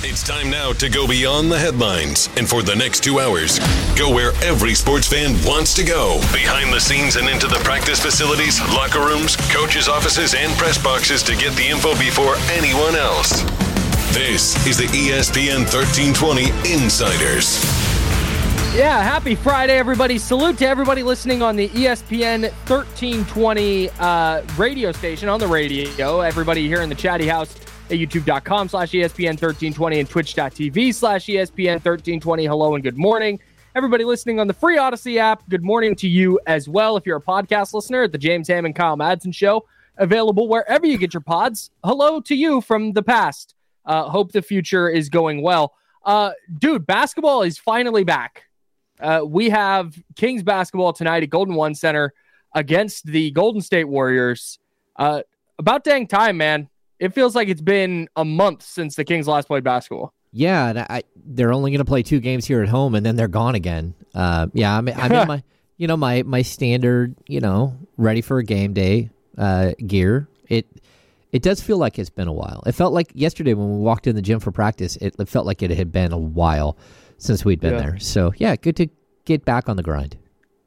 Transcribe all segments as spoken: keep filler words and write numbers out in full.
It's time now to go beyond the headlines. And for the next two hours, go where every sports fan wants to go. Behind the scenes and into the practice facilities, locker rooms, coaches' offices, and press boxes to get the info before anyone else. This is the E S P N thirteen twenty Insiders. Yeah, happy Friday, everybody. Salute to everybody listening on the E S P N thirteen twenty uh, radio station on the radio. Everybody here in the chatty house at youtube.com slash ESPN 1320 and twitch.tv slash ESPN 1320. Hello and good morning. Everybody listening on the free Odyssey app, good morning to you as well. If you're a podcast listener at the James Ham and Kyle Madsen Show, available wherever you get your pods, hello to you from the past. Uh, hope the future is going well. Uh, dude, basketball is finally back. Uh, we have Kings basketball tonight at Golden One Center against the Golden State Warriors. Uh, about dang time, man. It feels like it's been a month since the Kings last played basketball. Yeah, and I, they're only going to play two games here at home, and then they're gone again. Uh, yeah, I'm, I'm in my, you know, my my standard, you know, ready for a game day uh, gear. It it does feel like it's been a while. It felt like yesterday when we walked in the gym for practice. It, it felt like it had been a while since we'd been yeah. there. So yeah, good to get back on the grind.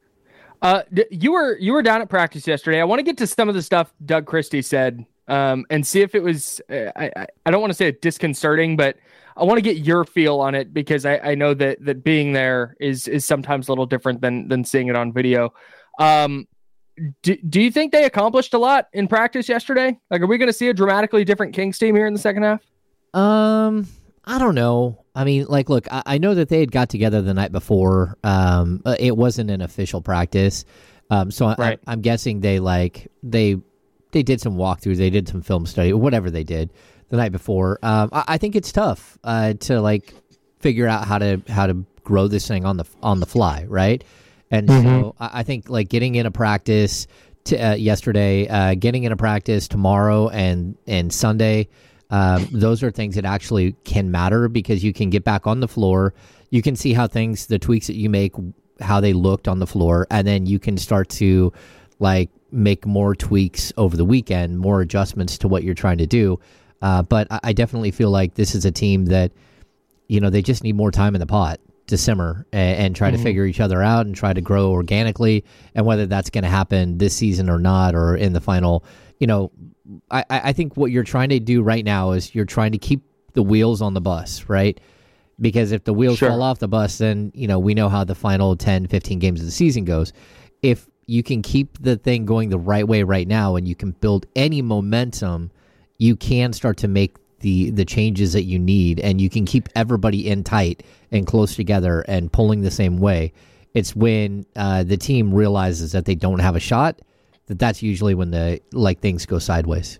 Uh, you were you were down at practice yesterday. I want to get to some of the stuff Doug Christie said. Um, and see if it was, uh, I, I don't want to say it disconcerting, but I want to get your feel on it because I, I know that, that being there is, is sometimes a little different than, than seeing it on video. Um, do, do you think they accomplished a lot in practice yesterday? Like, are we going to see a dramatically different Kings team here in the second half? Um, I don't know. I mean, like, look, I, I know that they had got together the night before. Um, it wasn't an official practice. Um, so right. I, I'm guessing they like, they, They did some walkthroughs. They did some film study, whatever they did the night before. Um, I, I think it's tough uh, to like figure out how to how to grow this thing on the on the fly, right? And mm-hmm. so I, I think like getting in a practice to, uh, yesterday, uh, getting in a practice tomorrow and and Sunday, um, those are things that actually can matter because you can get back on the floor. You can see how things, the tweaks that you make, how they looked on the floor, and then you can start to like make more tweaks over the weekend, more adjustments to what you're trying to do. Uh, but I, I definitely feel like this is a team that, you know, they just need more time in the pot to simmer and, and try mm-hmm. to figure each other out and try to grow organically. And whether that's going to happen this season or not, or in the final, you know, I, I think what you're trying to do right now is you're trying to keep the wheels on the bus, right? Because if the wheels sure. fall off the bus, then, you know, we know how the final ten, fifteen games of the season goes. If you can keep the thing going the right way right now and you can build any momentum, you can start to make the the changes that you need, and you can keep everybody in tight and close together and pulling the same way. It's when uh, the team realizes that they don't have a shot, that that's usually when the like things go sideways.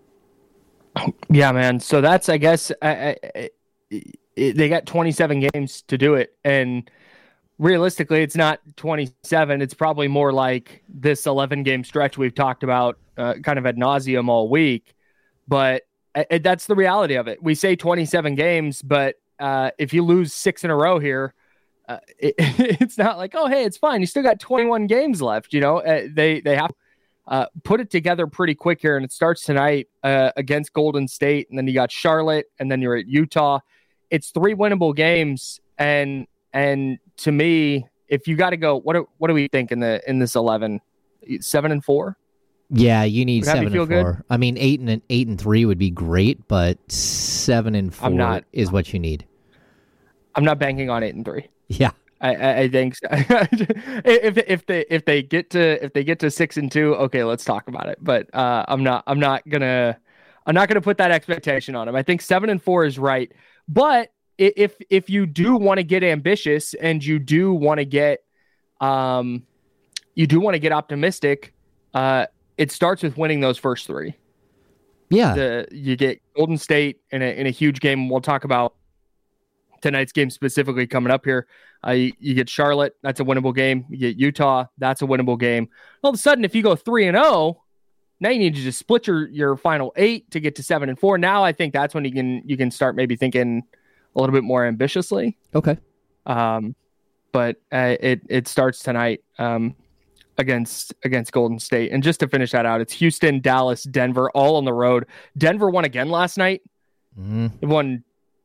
Yeah, man. So that's, I guess, I, I, I, they got twenty-seven games to do it, and realistically, it's not twenty-seven. It's probably more like this eleven-game stretch we've talked about uh, kind of ad nauseum all week. But uh, that's the reality of it. We say twenty-seven games, but uh, if you lose six in a row here, uh, it, it's not like, oh, hey, it's fine. You still got twenty-one games left. You know, uh, they they have to uh, put it together pretty quick here, and it starts tonight uh, against Golden State, and then you got Charlotte, and then you're at Utah. It's three winnable games, and and to me, if you got to go, what do, what do we think in the in this eleven? Seven and four? Yeah, you need seven and four. Good? I mean, eight and eight and three would be great, but seven and four not, is what you need. I'm not banking on eight and three. Yeah, I, I, I think so. if if they if they get to if they get to six and two, okay, let's talk about it. But uh, I'm not I'm not gonna I'm not gonna put that expectation on them. I think seven and four is right, but if if you do want to get ambitious and you do want to get um you do want to get optimistic, uh it starts with winning those first three. Yeah. The, you get Golden State in a in a huge game. We'll talk about tonight's game specifically coming up here. Uh, you, you get Charlotte, that's a winnable game. You get Utah, that's a winnable game. All of a sudden, if you go three and zero, now you need to just split your your final eight to get to seven and four. Now I think that's when you can you can start maybe thinking a little bit more ambitiously. Okay. Um, but uh, it it starts tonight um against against Golden State. And just to finish that out, it's Houston, Dallas, Denver, all on the road. Denver won again last night. Mm. They won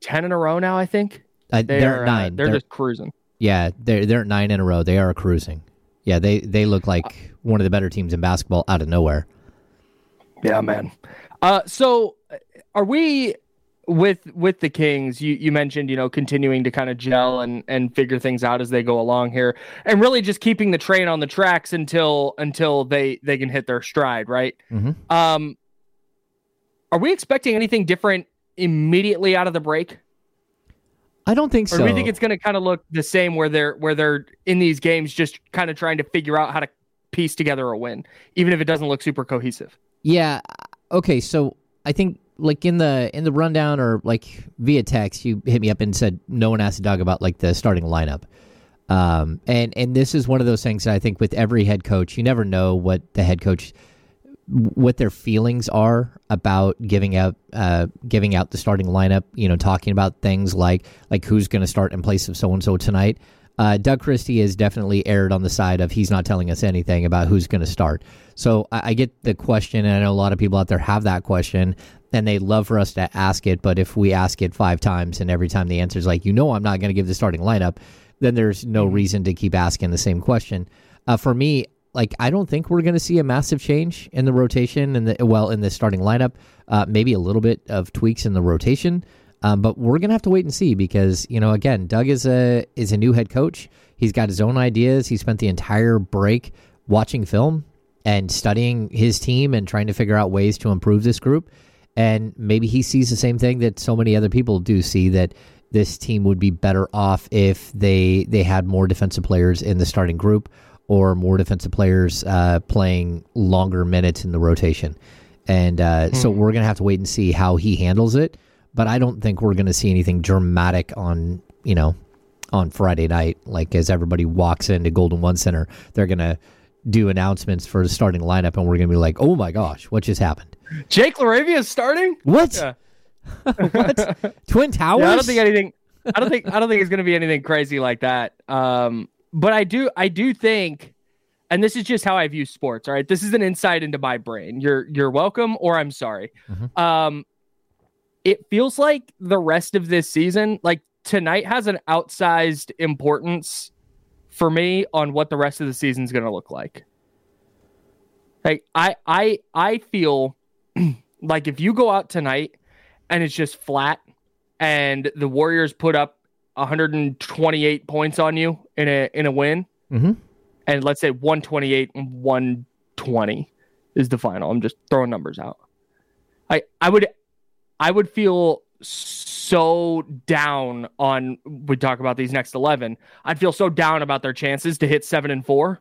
ten in a row now, I think. Uh, They they're are, at nine. Uh, they're, They're- just cruising. Yeah, they're they're at nine in a row. They are cruising. Yeah, they they look like one of the better teams in basketball out of nowhere. Yeah, man. Uh, so are we with with the Kings? You you mentioned, you know, continuing to kind of gel and and figure things out as they go along here, and really just keeping the train on the tracks until until they they can hit their stride, right? Mm-hmm. Um, are we expecting anything different immediately out of the break? I don't think so. Or do we think it's going to kind of look the same where they're where they're in these games just kind of trying to figure out how to piece together a win, even if it doesn't look super cohesive? Yeah. Okay. So I think like in the in the rundown or like via text, you hit me up and said no one asked Doug about like the starting lineup. Um, and and this is one of those things that I think with every head coach, you never know what the head coach, what their feelings are about giving out uh, giving out the starting lineup. You know, talking about things like like who's going to start in place of so and so tonight. Uh, Doug Christie has definitely erred on the side of he's not telling us anything about who's going to start. So I, I get the question, and I know a lot of people out there have that question, and they love for us to ask it. But if we ask it five times and every time the answer is like, you know, I'm not going to give the starting lineup, then there's no reason to keep asking the same question. Uh, for me, like I don't think we're going to see a massive change in the rotation and the well in the starting lineup. Uh, maybe a little bit of tweaks in the rotation. Um, but we're gonna have to wait and see because, you know, again, Doug is a is a new head coach. He's got his own ideas. He spent the entire break watching film and studying his team and trying to figure out ways to improve this group. And maybe he sees the same thing that so many other people do see, that this team would be better off if they they had more defensive players in the starting group or more defensive players uh, playing longer minutes in the rotation. And uh, hmm. so we're gonna have to wait and see how he handles it. But I don't think we're going to see anything dramatic on, you know, on Friday night. Like as everybody walks into Golden One Center, they're going to do announcements for the starting lineup, and we're going to be like, "Oh my gosh, what just happened?" Jake LaRavia is starting. What? Yeah. What? Twin Towers? Yeah, I don't think anything. I don't think. I don't think it's going to be anything crazy like that. Um, but I do. I do think, and this is just how I view sports. All right, this is an insight into my brain. You're you're welcome, or I'm sorry. Mm-hmm. Um. It feels like the rest of this season, like tonight has an outsized importance for me on what the rest of the season is going to look like. Like I, I, I feel like if you go out tonight and it's just flat and the Warriors put up one hundred twenty-eight points on you in a, in a win, mm-hmm. and let's say one twenty-eight and one twenty is the final. I'm just throwing numbers out. I, I would, I would feel so down on, we talk about these next eleven. I'd feel so down about their chances to hit seven and four.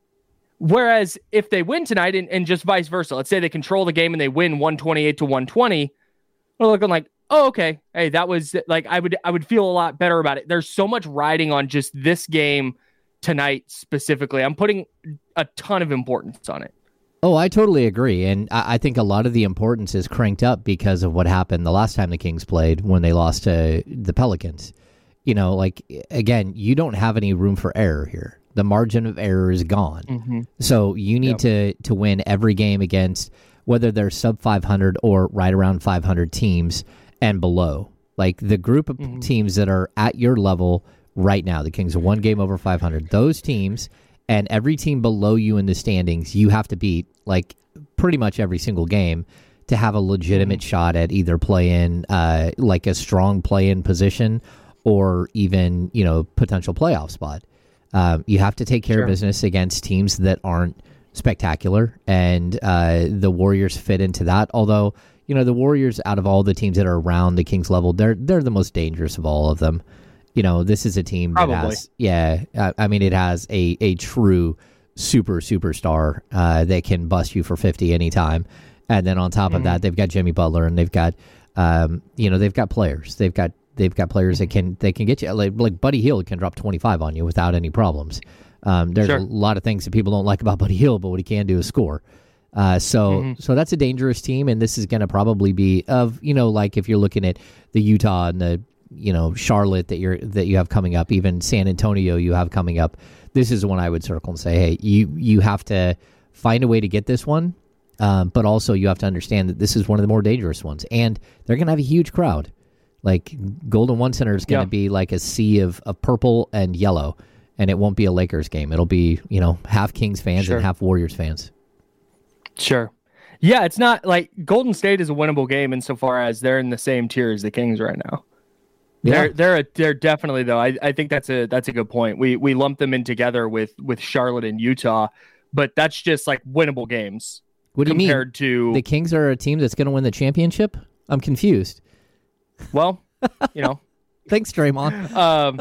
Whereas if they win tonight and, and just vice versa, let's say they control the game and they win one twenty-eight to one twenty, we're looking like, oh, okay. Hey, that was like, I would, I would feel a lot better about it. There's so much riding on just this game tonight specifically. I'm putting a ton of importance on it. Oh, I totally agree. And I, I think a lot of the importance is cranked up because of what happened the last time the Kings played when they lost to the Pelicans. You know, like, again, you don't have any room for error here. The margin of error is gone. Mm-hmm. So you need yep. to, to win every game against whether they're sub five hundred or right around five hundred teams and below. Like the group of mm-hmm. teams that are at your level right now, the Kings are one game over five hundred. Those teams... And every team below you in the standings, you have to beat like pretty much every single game to have a legitimate mm-hmm. shot at either play in, uh, like a strong play in position, or even, you know, potential playoff spot. Um, you have to take care sure. of business against teams that aren't spectacular, and uh, the Warriors fit into that. Although, you know, the Warriors, out of all the teams that are around the Kings level, they're they're the most dangerous of all of them. You know, this is a team that Probably. has, yeah, uh, I mean, it has a, a true super superstar uh, that can bust you for fifty anytime. And then on top mm-hmm. of that, they've got Jimmy Butler, and they've got, um, you know, they've got players. They've got they've got players that can they can get you like, like Buddy Hield can drop twenty-five on you without any problems. Um, there's sure. a lot of things that people don't like about Buddy Hield, but what he can do is score. Uh, so mm-hmm. so that's a dangerous team, and this is going to probably be of, you know, like if you're looking at the Utah and the, you know, Charlotte that you're that you have coming up, even San Antonio you have coming up. This is one I would circle and say, hey, you you have to find a way to get this one, um, but also you have to understand that this is one of the more dangerous ones, and they're going to have a huge crowd. Like Golden One Center is going to Yeah. be like a sea of, of purple and yellow, and it won't be a Lakers game. It'll be, you know, half Kings fans Sure. and half Warriors fans. Sure. Yeah, it's not like Golden State is a winnable game insofar as they're in the same tier as the Kings right now. Yeah. They're they're a, they're definitely though. I, I think that's a that's a good point. We we lump them in together with with Charlotte and Utah, but that's just like winnable games. What do you mean? compared to The Kings are a team that's going to win the championship? I'm confused. well, you know, Thanks, Draymond. um,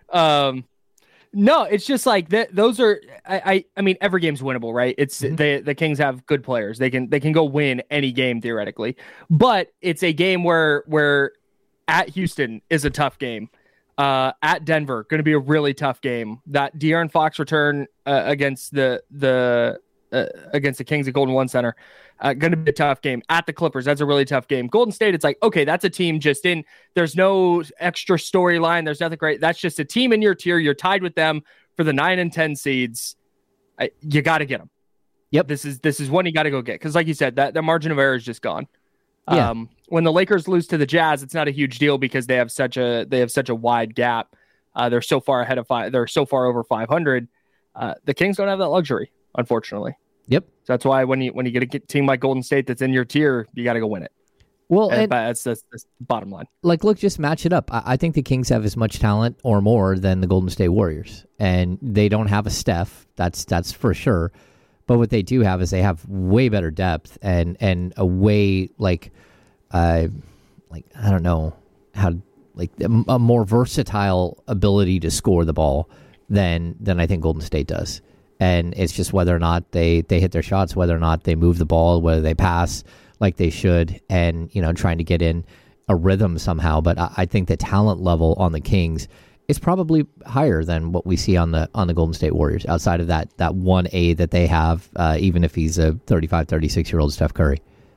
um, no, it's just like that. Those are, I, I, I mean, every game's winnable, right? It's Mhm. they, the Kings have good players. They can, they can go win any game theoretically, but it's a game where, where at Houston is a tough game. Uh, at Denver, going to be a really tough game. That De'Aaron Fox return uh, against the the uh, against the Kings at Golden One Center, uh, going to be a tough game. At the Clippers, that's a really tough game. Golden State, it's like, okay, that's a team just in. There's no extra storyline. There's nothing great. That's just a team in your tier. You're tied with them for the nine and ten seeds. I, you got to get them. Yep. This is this is one you got to go get because, like you said, that the margin of error is just gone. Yeah. Um, when the Lakers lose to the Jazz, it's not a huge deal because they have such a they have such a wide gap. Uh, they're so far ahead of five. They're so far over five hundred. Uh, the Kings don't have that luxury, unfortunately. Yep. So that's why when you when you get a team like Golden State that's in your tier, you got to go win it. Well, And, and, that's, that's that's the bottom line. like, look, just match it up. I, I think the Kings have as much talent or more than the Golden State Warriors, and they don't have a Steph. That's that's for sure. But what they do have is they have way better depth and and a way like, uh, like I don't know how like a, a more versatile ability to score the ball than than I think Golden State does. And it's just whether or not they, they hit their shots, whether or not they move the ball, whether they pass like they should, and, you know, trying to get in a rhythm somehow. But I, I think the talent level on the Kings is probably higher than what we see on the on the Golden State Warriors, outside of that that one A that they have, uh, even if he's a thirty-five, thirty-six-year-old Steph Curry.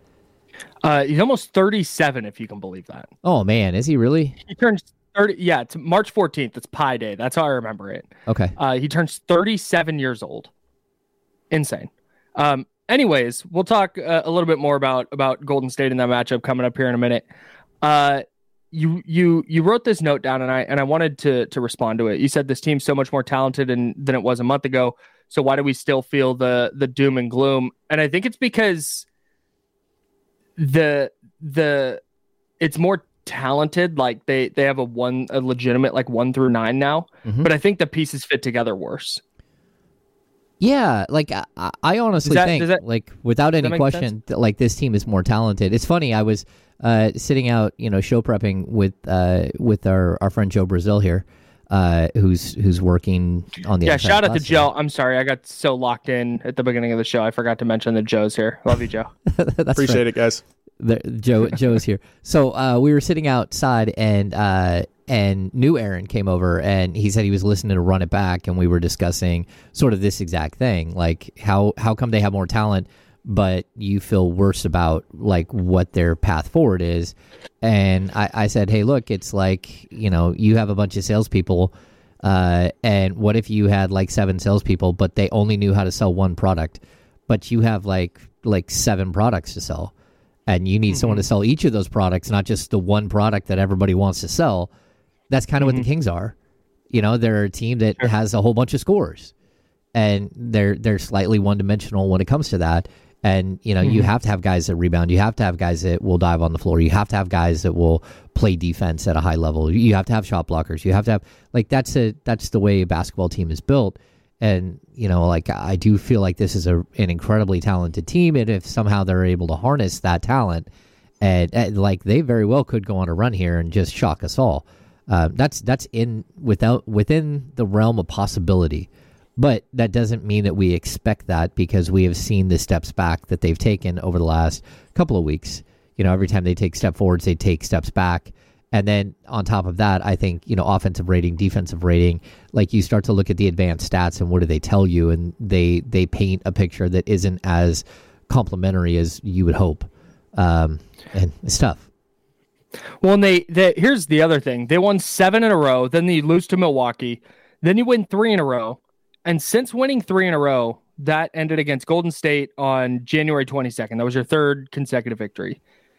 Uh, he's almost thirty-seven, if you can believe that. Oh, man, is he really? He turns thirty. Yeah, it's March fourteenth. It's Pi Day. That's how I remember it. Okay. Uh, he turns thirty-seven years old. Insane. Um, anyways, we'll talk uh, a little bit more about about Golden State in that matchup coming up here in a minute. Uh, you you you wrote this note down, and I and I wanted to to respond to it. You said this team's so much more talented and, than it was a month ago. So why do we still feel the the doom and gloom? And I think it's because the the it's more talented. Like they they have a one a legitimate like one through nine now, Mhm. but I think the pieces fit together worse. Yeah, like I, I honestly Does that- think, does that- like without any make question, that, like this team is more talented. It's funny. I was uh, sitting out, you know, show prepping with uh, with our, our friend Joe Brazil here, uh, who's who's working on the Yeah, other side shout of out to us. Joe. I'm sorry, I got so locked in at the beginning of the show. I forgot to mention that Joe's here. Love you, Joe. That's Appreciate right. it, guys. The, Joe Joe's here. So uh, we were sitting outside, and uh, and new Aaron came over, and he said he was listening to Run It Back, and we were discussing sort of this exact thing, like how how come they have more talent, but you feel worse about like what their path forward is. And I, I said, hey, look, it's like, you know, you have a bunch of salespeople, uh, and what if you had like seven salespeople, but they only knew how to sell one product, but you have like like seven products to sell. And you need mm-hmm. someone to sell each of those products, not just the one product that everybody wants to sell. That's kind of mm-hmm. what the Kings are. You know, they're a team that sure. has a whole bunch of scores, and they're they're slightly one dimensional when it comes to that. And you know, mm-hmm. you have to have guys that rebound. You have to have guys that will dive on the floor. You have to have guys that will play defense at a high level. You have to have shot blockers. You have to have like that's a that's the way a basketball team is built. And, you know, like I do feel like this is a, an incredibly talented team. And if somehow they're able to harness that talent, and, and like they very well could go on a run here and just shock us all. Uh, that's that's in without within the realm of possibility. But that doesn't mean that we expect that, because we have seen the steps back that they've taken over the last couple of weeks. You know, every time they take step forwards, they take steps back. And then on top of that, I think, you know, offensive rating, defensive rating, like you start to look at the advanced stats and what do they tell you? And they, they paint a picture that isn't as complimentary as you would hope. Um, and it's tough. Well, and they, they, here's the other thing. They won seven in a row. Then they lose to Milwaukee. Then you win three in a row. And since winning three in a row, that ended against Golden State on January twenty-second. That was your third consecutive victory.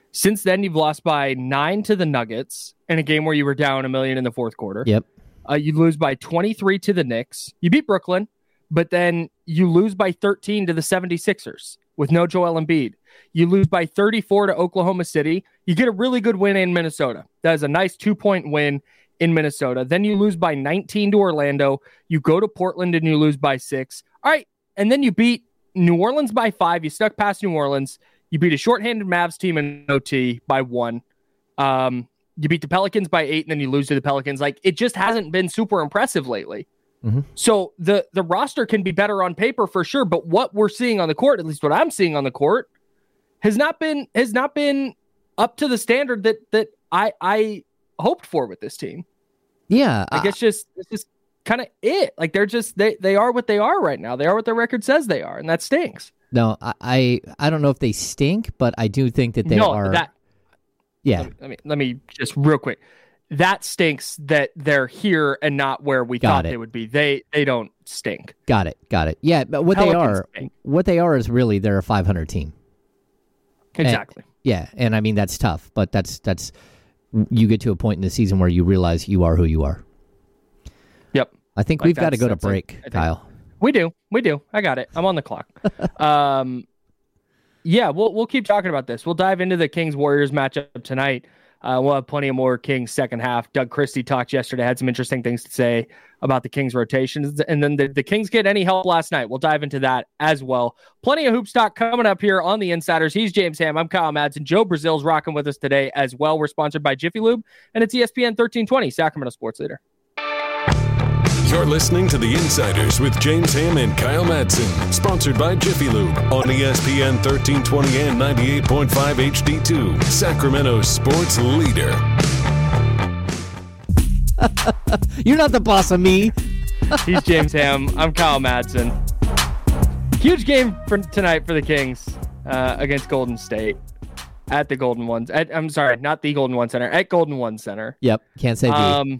Since then, you've lost by nine to the Nuggets in a game where you were down a million in the fourth quarter. Yep. Uh, you lose by twenty-three to the Knicks. You beat Brooklyn, but then you lose by thirteen to the seventy-sixers with no Joel Embiid. You lose by thirty-four to Oklahoma City. You get a really good win in Minnesota. That is a nice two-point win in Minnesota. Then you lose by nineteen to Orlando. You go to Portland and you lose by six. All right, and then you beat New Orleans by five. You stuck past New Orleans. You beat a shorthanded Mavs team in O T by one. Um, you beat the Pelicans by eight, and then you lose to the Pelicans. Like, it just hasn't been super impressive lately. Mm-hmm. So the the roster can be better on paper for sure, but what we're seeing on the court, at least what I'm seeing on the court, has not been has not been up to the standard that that I I hoped for with this team. Yeah, like uh, it's just it's just kind of it. Like they're just they they are what they are right now. They are what their record says they are, and that stinks. No, I, I I don't know if they stink, but I do think that they no, are. That, yeah. Let me, let me let me just real quick. That stinks that they're here and not where we Got thought it. they would be. They they don't stink. Got it. Got it. Yeah, but what Pelicans they are, stink. what they are is really they're a five hundred team. Exactly. And, yeah, and I mean that's tough, but that's that's you get to a point in the season where you realize you are who you are. Yep. I think Like we've got to that's- go to that's a- break, I think- Kyle. We do. We do. I got it. I'm on the clock. um, yeah, we'll we'll keep talking about this. We'll dive into the Kings Warriors matchup tonight. Uh, we'll have plenty of more Kings second half. Doug Christie talked yesterday, had some interesting things to say about the Kings rotations. And then the, the Kings get any help last night. We'll dive into that as well. Plenty of hoop stock coming up here on the Insiders. He's James Ham. I'm Kyle Madsen. Joe Brazil's rocking with us today as well. We're sponsored by Jiffy Lube, and it's E S P N thirteen twenty, Sacramento Sports Leader. You're listening to The Insiders with James Ham and Kyle Madsen. Sponsored by Jiffy Lube on E S P N thirteen twenty and ninety-eight point five H D two. Sacramento Sports Leader. You're not the boss of me. He's James Ham. I'm Kyle Madsen. Huge game for tonight for the Kings uh, against Golden State at the Golden One. At, I'm sorry, not the Golden One Center. At Golden One Center. Yep, can't say the. Um,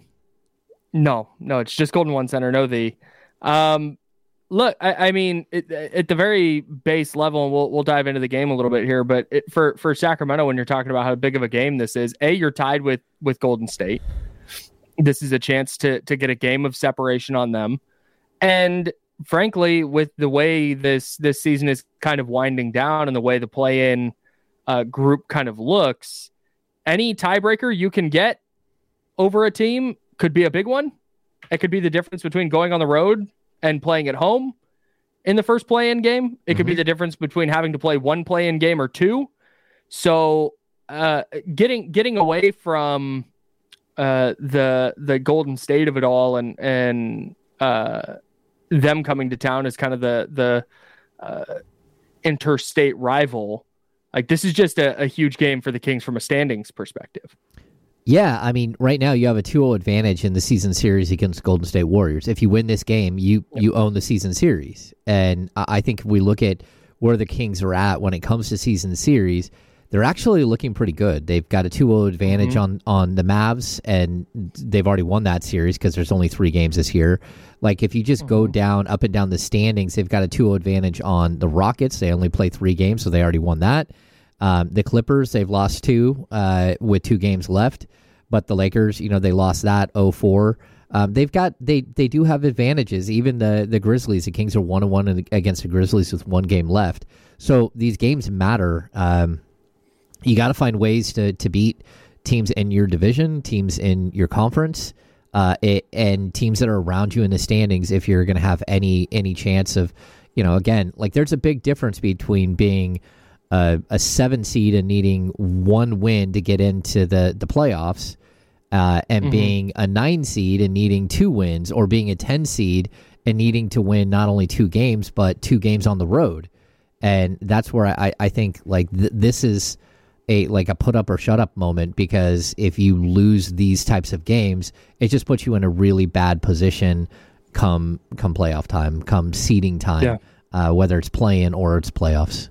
no, no, it's just Golden One Center. No the. Um, look, I, I mean, it, at the very base level, and we'll we'll dive into the game a little bit here. But it, for for Sacramento, when you're talking about how big of a game this is, a you're tied with with Golden State. This is a chance to to get a game of separation on them, and frankly, with the way this this season is kind of winding down and the way the play-in uh, group kind of looks, any tiebreaker you can get over a team could be a big one. It could be the difference between going on the road and playing at home in the first play-in game. It could mm-hmm. be the difference between having to play one play-in game or two. So uh, getting getting away from uh, the the Golden State of it all and and uh, them coming to town as kind of the the uh, interstate rival, like this is just a, a huge game for the Kings from a standings perspective. Yeah, I mean, right now you have a two oh advantage in the season series against Golden State Warriors. If you win this game, you yep. you own the season series. And I think if we look at where the Kings are at when it comes to season series, they're actually looking pretty good. They've got a two oh advantage mm-hmm. on, on the Mavs, and they've already won that series because there's only three games this year. Like, if you just mm-hmm. go down, up and down the standings, they've got a two oh advantage on the Rockets. They only play three games, so they already won that. Um, the Clippers, they've lost two uh, with two games left. But the Lakers, you know, they lost that oh four. Um, they've got they they do have advantages. Even the the Grizzlies, the Kings are one and one against the Grizzlies with one game left. So these games matter. Um, you got to find ways to to beat teams in your division, teams in your conference, uh, it, and teams that are around you in the standings. If you're going to have any any chance of, you know, again, like there's a big difference between being Uh, a seven seed and needing one win to get into the, the playoffs uh, and mm-hmm. being a nine seed and needing two wins, or being a ten seed and needing to win not only two games, but two games on the road. And that's where I, I think like th- this is a like a put up or shut up moment, because if you lose these types of games, it just puts you in a really bad position come come playoff time, come seeding time, yeah. uh, whether it's play-in or it's playoffs.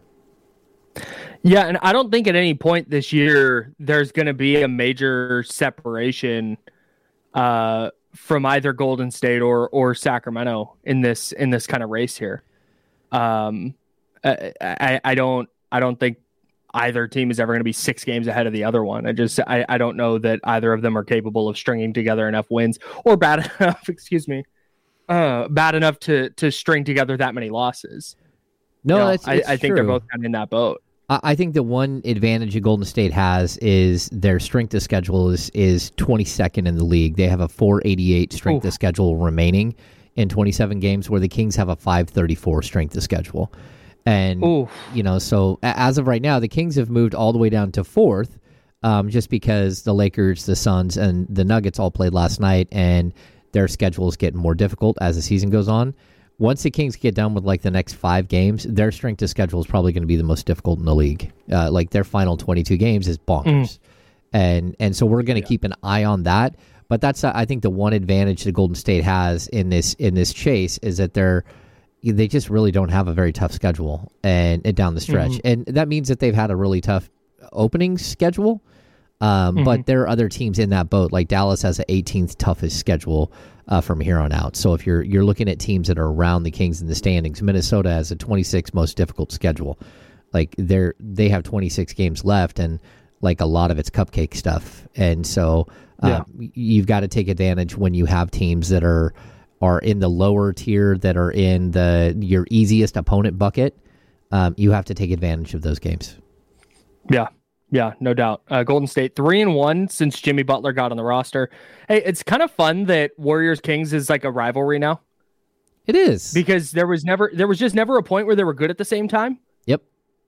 Yeah, and I don't think at any point this year there's going to be a major separation uh, from either Golden State or or Sacramento in this in this kind of race here. Um, I, I I don't I don't think either team is ever going to be six games ahead of the other one. I just I, I don't know that either of them are capable of stringing together enough wins or bad enough, excuse me, uh, bad enough to to string together that many losses. No, you know, it's, I, it's I think true. they're both kind of in that boat. I, I think the one advantage that Golden State has is their strength of schedule is is twenty-second in the league. They have a four eighty-eight strength Ooh. of schedule remaining in twenty-seven games, where the Kings have a five thirty-four strength of schedule. And, Ooh. you know, so as of right now, the Kings have moved all the way down to fourth um, just because the Lakers, the Suns, and the Nuggets all played last night, and their schedule is getting more difficult as the season goes on. Once the Kings get done with, like, the next five games, their strength of schedule is probably going to be the most difficult in the league. Uh, like, their final twenty-two games is bonkers. Mm. And and so we're going to yeah. keep an eye on that. But that's, uh, I think, the one advantage that Golden State has in this in this chase is that they're they just really don't have a very tough schedule and, and down the stretch. Mm-hmm. And that means that they've had a really tough opening schedule. Um, mm-hmm. But there are other teams in that boat. Like Dallas has the eighteenth toughest schedule uh, from here on out. So if you're you're looking at teams that are around the Kings in the standings, Minnesota has a twenty-sixth most difficult schedule. Like they're they have twenty-six games left, and like a lot of it's cupcake stuff. And so uh, yeah. you've got to take advantage when you have teams that are are in the lower tier, that are in the your easiest opponent bucket. Um, you have to take advantage of those games. Yeah. Yeah, no doubt. Uh, Golden State three and one since Jimmy Butler got on the roster. Hey, it's kind of fun that Warriors Kings is like a rivalry now. It is, because there was never there was just never a point where they were good at the same time. Yep.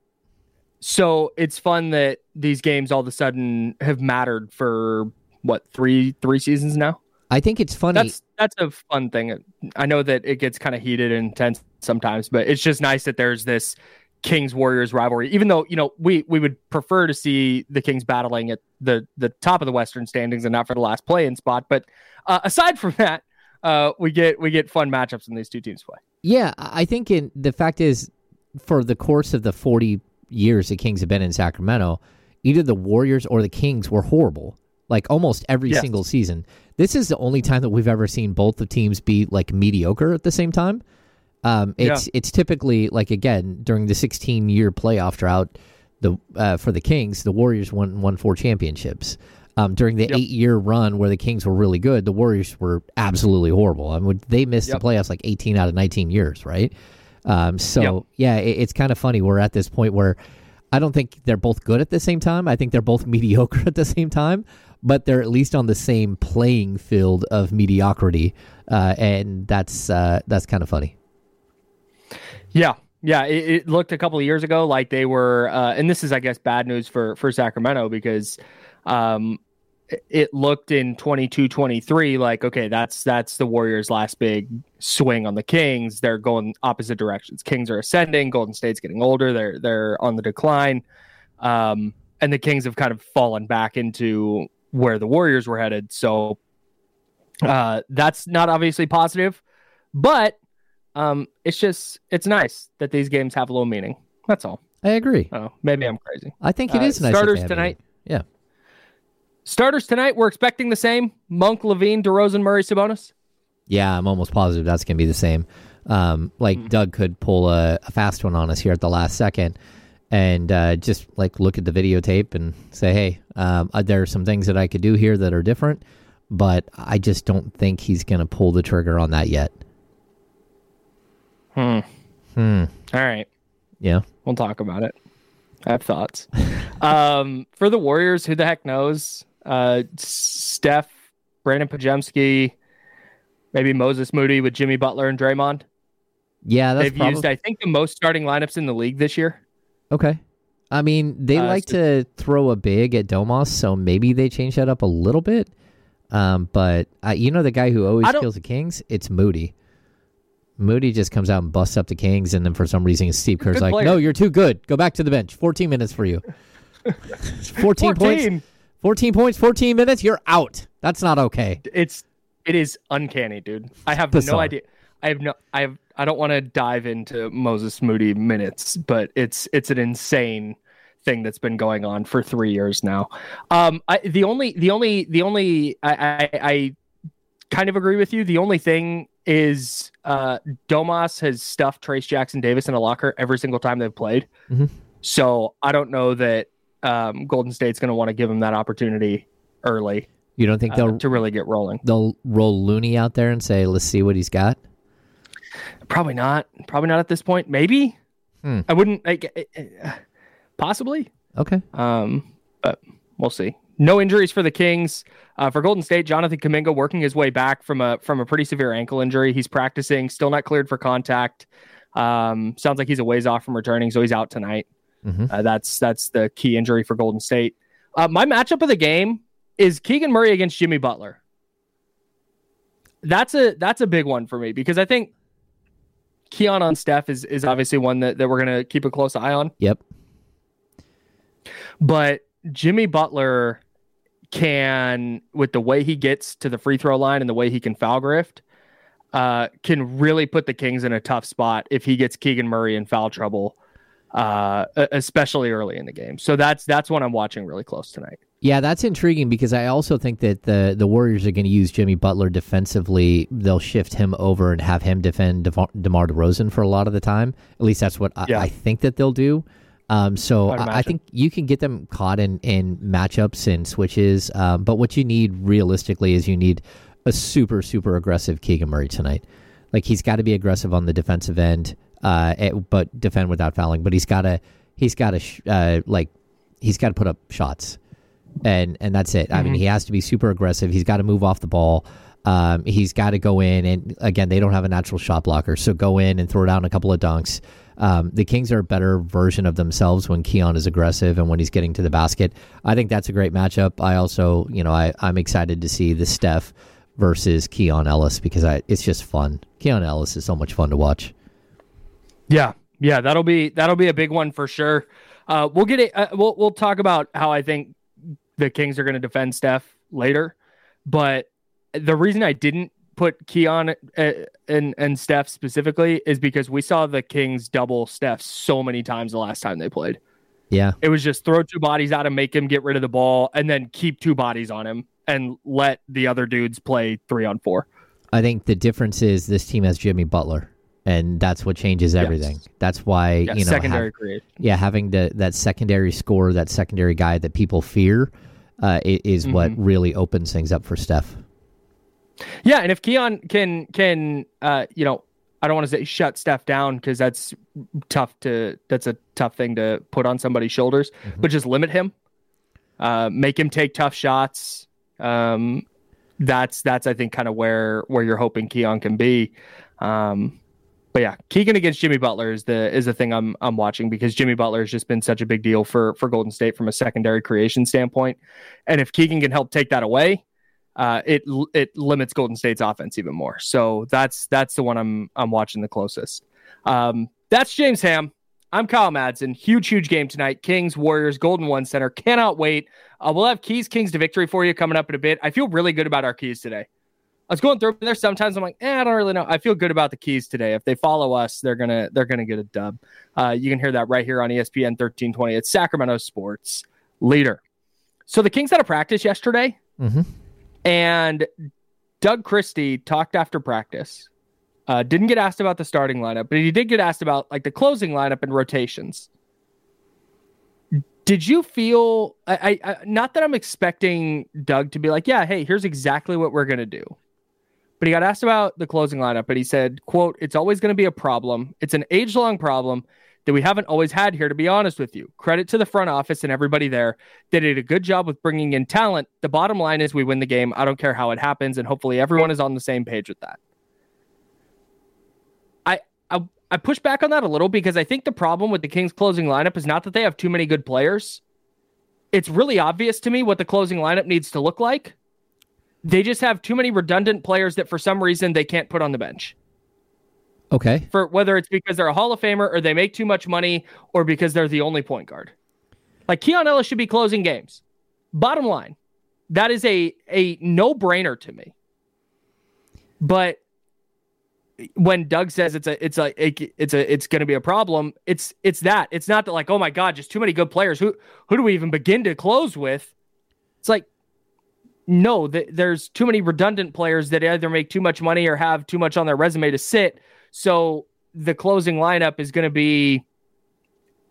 So it's fun that these games all of a sudden have mattered for what three three seasons now. I think it's funny. That's that's a fun thing. I know that it gets kind of heated and intense sometimes, but it's just nice that there's this Kings Warriors rivalry, even though, you know, we we would prefer to see the Kings battling at the the top of the Western standings and not for the last play-in spot. But uh, aside from that, uh, we get we get fun matchups when these two teams play. Yeah, I think in the fact is, for the course of the forty years the Kings have been in Sacramento, either the Warriors or the Kings were horrible, like almost every yes. single season. This is the only time that we've ever seen both the teams be like mediocre at the same time. Um, it's yeah. it's typically like, again, during the sixteen year playoff drought, the uh, for the Kings, the Warriors won won four championships. Um, during the yep. eight year run where the Kings were really good, the Warriors were absolutely horrible. I mean, they missed yep. the playoffs like eighteen out of nineteen years, right? Um, so yep. yeah, it, it's kind of funny. We're at this point where I don't think they're both good at the same time. I think they're both mediocre at the same time, but they're at least on the same playing field of mediocrity, uh, and that's uh, that's kind of funny. Yeah, yeah. It, it looked a couple of years ago like they were, uh, and this is, I guess, bad news for, for Sacramento because um, it looked in twenty-two twenty-three like, okay, that's that's the Warriors' last big swing on the Kings. They're going opposite directions. Kings are ascending. Golden State's getting older. They're they're on the decline, um, and the Kings have kind of fallen back into where the Warriors were headed. So uh, that's not obviously positive, but. Um, it's just, it's nice that these games have a little meaning. That's all. I agree. Oh, maybe I'm crazy. I think it is uh, nice. Starters tonight. Yeah. Starters tonight, we're expecting the same. Monk, Levine, DeRozan, Murray, Sabonis. Yeah, I'm almost positive that's going to be the same. Um, like mm-hmm. Doug could pull a, a fast one on us here at the last second and uh, just like look at the videotape and say, hey, um, uh, there are some things that I could do here that are different, but I just don't think he's going to pull the trigger on that yet. Hmm. Hmm. All right. Yeah. We'll talk about it. I have thoughts. um, for the Warriors, who the heck knows? Uh, Steph, Brandon Pajemski, maybe Moses Moody with Jimmy Butler and Draymond. Yeah, that's They've probably... used, I think, the most starting lineups in the league this year. Okay. I mean, they uh, like so... to throw a big at Domas, so maybe they change that up a little bit. Um, but uh, you know the guy who always kills the Kings? It's Moody. Moody just comes out and busts up the Kings, and then for some reason Steve Kerr's like, player. no, you're too good. Go back to the bench. fourteen minutes for you. fourteen, fourteen points. fourteen points, fourteen minutes, you're out. That's not okay. It's it is uncanny, dude. I have Bizarre. no idea. I have no I have I don't want to dive into Moses Moody minutes, but it's it's an insane thing that's been going on for three years now. Um I the only the only the only I I, I kind of agree with you. The only thing is uh, Domas has stuffed Trace Jackson Davis in a locker every single time they've played. Mm-hmm. So I don't know that um, Golden State's going to want to give him that opportunity early. You don't think they'll uh, to really get rolling? They'll roll Looney out there and say, "Let's see what he's got." Probably not. Probably not at this point. Maybe. Hmm. I wouldn't. Like, uh, possibly. Okay. Um, but we'll see. No injuries for the Kings. Uh, for Golden State, Jonathan Kuminga working his way back from a from a pretty severe ankle injury. He's practicing, still not cleared for contact. Um, sounds like he's a ways off from returning, so he's out tonight. Mm-hmm. Uh, that's that's the key injury for Golden State. Uh, my matchup of the game is Keegan Murray against Jimmy Butler. That's a that's a big one for me because I think Keon on Steph is is obviously one that, that we're going to keep a close eye on. Yep. But Jimmy Butler can, with the way he gets to the free throw line and the way he can foul grift, uh, can really put the Kings in a tough spot if he gets Keegan Murray in foul trouble, uh, especially early in the game. So that's that's one I'm watching really close tonight. Yeah, that's intriguing because I also think that the, the Warriors are going to use Jimmy Butler defensively. They'll shift him over and have him defend DeMar, DeMar DeRozan for a lot of the time. At least that's what I, yeah. I think that they'll do. Um, so I, I think you can get them caught in, in matchups and switches. Um, but what you need realistically is you need a super, super aggressive Keegan Murray tonight. Like he's got to be aggressive on the defensive end, uh, but defend without fouling. But he's got to, he's got to, sh- uh, like, he's got to put up shots. And and that's it. Mm-hmm. I mean, he has to be super aggressive. He's got to move off the ball. Um, he's got to go in. And, again, they don't have a natural shot blocker. So go in and throw down a couple of dunks. Um, the Kings are a better version of themselves when Keon is aggressive and when he's getting to the basket. I think that's a great matchup. I also, you know, I, I'm excited to see the Steph versus Keon Ellis because I, it's just fun. Keon Ellis is so much fun to watch. Yeah, yeah, that'll be that'll be a big one for sure. Uh, we'll get it. Uh, we'll we'll talk about how I think the Kings are going to defend Steph later, but the reason I didn't put Keon uh, and, and Steph specifically is because we saw the Kings double Steph so many times the last time they played. Yeah. It was just throw two bodies at him, make him get rid of the ball, and then keep two bodies on him and let the other dudes play three on four. I think the difference is this team has Jimmy Butler, and that's what changes everything. Yes. That's why, yeah, you know, secondary have, creation. Yeah, having the, that secondary scorer, that secondary guy that people fear, Uh, is mm-hmm. what really opens things up for Steph. Yeah, and if Keon can can uh, you know, I don't want to say shut Steph down because that's tough to that's a tough thing to put on somebody's shoulders, mm-hmm. but just limit him, uh, make him take tough shots. Um, that's that's I think kind of where where you're hoping Keon can be. Um, But yeah, Keegan against Jimmy Butler is the is the thing I'm I'm watching because Jimmy Butler has just been such a big deal for for Golden State from a secondary creation standpoint, and if Keegan can help take that away, uh, it it limits Golden State's offense even more. So that's that's the one I'm I'm watching the closest. Um, that's James Ham. I'm Kyle Madsen. Huge huge game tonight. Kings Warriors Golden One Center. Cannot wait. Uh, we'll have keys Kings to victory for you coming up in a bit. I feel really good about our keys today. I was going through there. Sometimes I'm like, eh, I don't really know. I feel good about the keys today. If they follow us, they're gonna they're gonna get a dub. Uh, you can hear that right here on E S P N thirteen twenty. It's Sacramento Sports Leader. So the Kings had a practice yesterday, mm-hmm. and Doug Christie talked after practice. Uh, didn't get asked about the starting lineup, but he did get asked about like the closing lineup and rotations. Did you feel? I, I not that I'm expecting Doug to be like, yeah, hey, here's exactly what we're gonna do. But he got asked about the closing lineup, and he said, quote, "It's always going to be a problem. It's an age-long problem that we haven't always had here, to be honest with you. Credit to the front office and everybody there. They did a good job with bringing in talent. The bottom line is we win the game. I don't care how it happens, and hopefully everyone is on the same page with that." I, I, I push back on that a little because I think the problem with the Kings closing lineup is not that they have too many good players. It's really obvious to me what the closing lineup needs to look like. They just have too many redundant players that for some reason they can't put on the bench. Okay. For whether it's because they're a Hall of Famer or they make too much money or because they're the only point guard. Like Keon Ellis should be closing games. Bottom line, that is a, a no-brainer to me. But when Doug says it's a it's a it's a it's going to be a problem, it's it's that. It's not that like, oh my God, just too many good players. Who who do we even begin to close with? It's like, no, th- there's too many redundant players that either make too much money or have too much on their resume to sit. So the closing lineup is going to be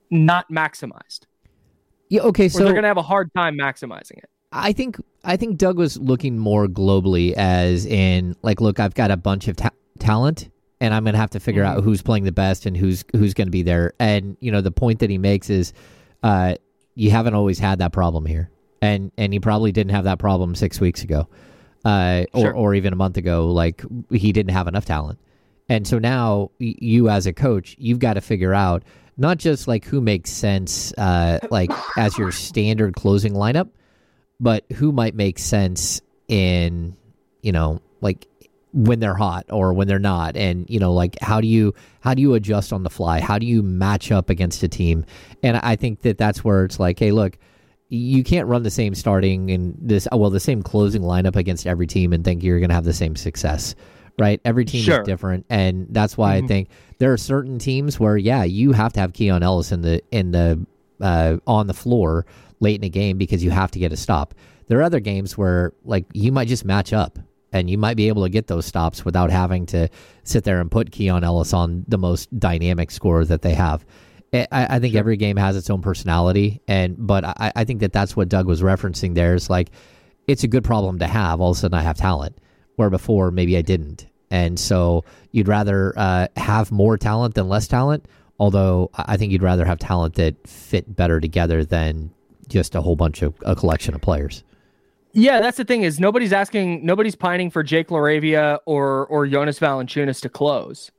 not maximized. Yeah, okay, Or so they're going to have a hard time maximizing it. I think I think Doug was looking more globally, as in like, look, I've got a bunch of ta- talent, and I'm going to have to figure mm-hmm. out who's playing the best and who's who's going to be there. And you know, the point that he makes is, uh, you haven't always had that problem here, and and you probably didn't have that problem six weeks ago, uh, sure. or or even a month ago. Like, he didn't have enough talent, and so now y- you as a coach, you've got to figure out not just like who makes sense, uh, like as your standard closing lineup, but who might make sense in, you know, like when they're hot or when they're not. And, you know, like how do you how do you adjust on the fly? How do you match up against a team? And I think that that's where it's like, hey, look, you can't run the same starting and this, well, the same closing lineup against every team and think you're going to have the same success, right? Every team sure. is different. And that's why mm-hmm. I think there are certain teams where, yeah, you have to have Keon Ellis in the, in the, uh, on the floor late in a game because you have to get a stop. There are other games where like you might just match up and you might be able to get those stops without having to sit there and put Keon Ellis on the most dynamic scorer that they have. I, I think sure. every game has its own personality, and but I, I think that that's what Doug was referencing there. Is like it's a good problem to have. All of a sudden, I have talent where before maybe I didn't, and so you'd rather uh, have more talent than less talent. Although I think you'd rather have talent that fit better together than just a whole bunch of a collection of players. Yeah, that's the thing is nobody's asking, nobody's pining for Jake LaRavia or or Jonas Valanciunas to close.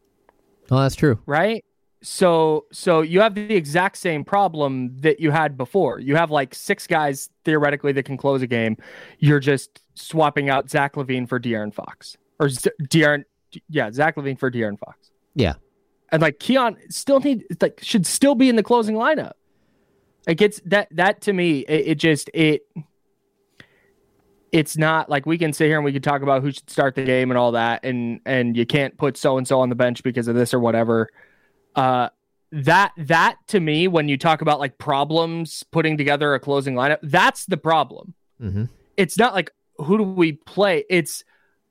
Oh, that's true, right? So so you have the exact same problem that you had before. You have like six guys theoretically that can close a game. You're just swapping out Zach LaVine for De'Aaron Fox or Z- De'Aaron, yeah, Zach LaVine for De'Aaron Fox. Yeah, and like Keon still need like should still be in the closing lineup. Like it's that that to me it, it just it. It's not like we can sit here and we can talk about who should start the game and all that, and and you can't put so and so on the bench because of this or whatever. Uh, that that to me, when you talk about like problems putting together a closing lineup, that's the problem. Mm-hmm. It's not like who do we play? It's